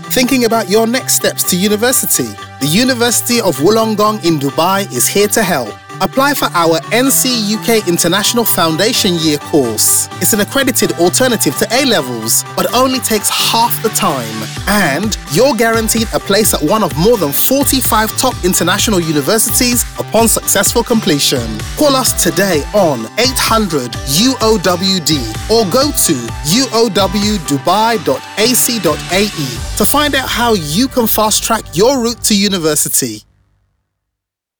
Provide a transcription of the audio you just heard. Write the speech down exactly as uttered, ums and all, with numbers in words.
Thinking about your next steps to university? The University of Wollongong in Dubai is here to help. Apply for our N C U K International Foundation Year course. It's an accredited alternative to A-levels, but only takes half the time. And you're guaranteed a place at one of more than forty-five top international universities upon successful completion. Call us today on eight hundred U O W D or go to u o w dubai dot a c dot a e to find out how you can fast-track your route to university.